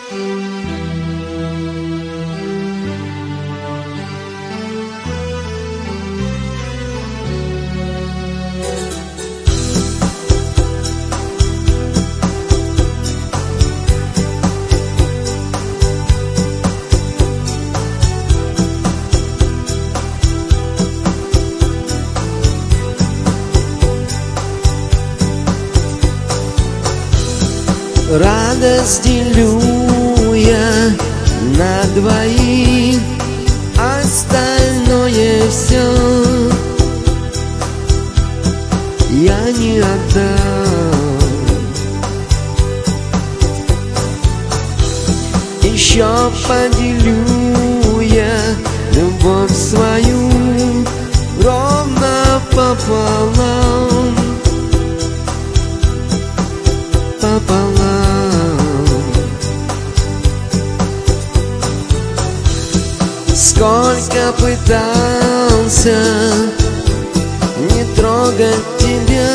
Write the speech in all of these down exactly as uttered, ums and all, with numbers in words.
Радость делю я на двоих, остальное все я не отдам. Еще поделю я любовь свою ровно пополам, пополам. Сколько пытался не трогать тебя,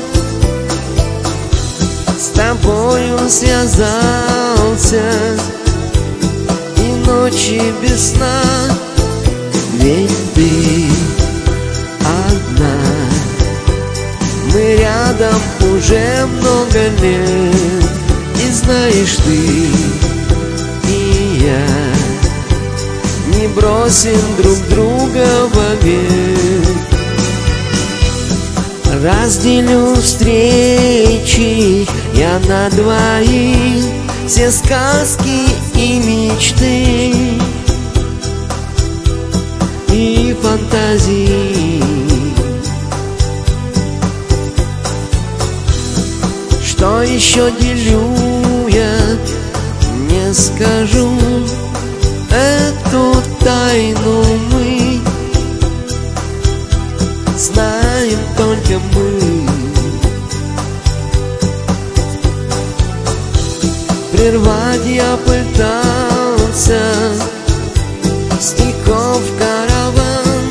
с тобою связался, и ночи без сна, ведь ты одна. Мы рядом уже много лет, и знаешь ты и я не бросим друг друга вовек. Разделю встречи я на двоих, все сказки и мечты и фантазии. Что еще делю я, не скажу. Эту тайну мы знаем только мы. Прервать я пытался стихов караван,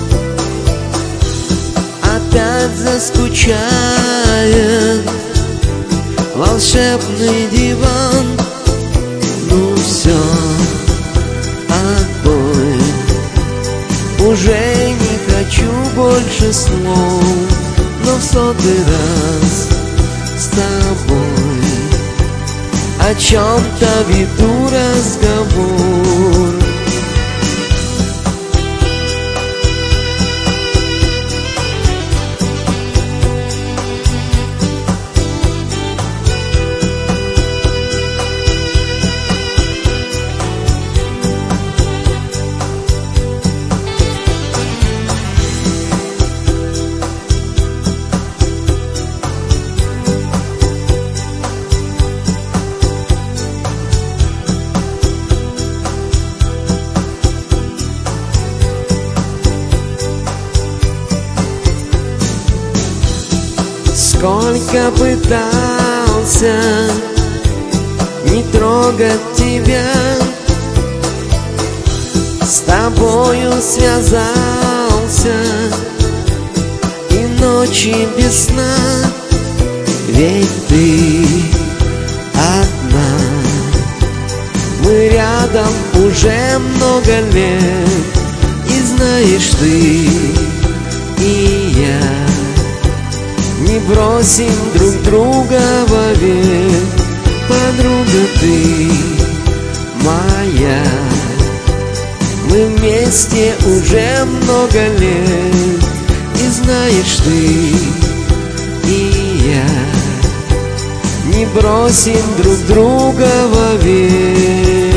опять заскучает волшебный диван. Ну все, отбой, уже не хочу больше слов, но в сотый раз с тобой о чем-то веду разговор. Сколько пытался не трогать тебя, с тобою связался, и ночи без сна, ведь ты одна. Мы рядом уже много лет, и знаешь ты и я не бросим друг друга вовек. Подруга ты моя, мы вместе уже много лет, и знаешь ты и я не бросим друг друга вовек.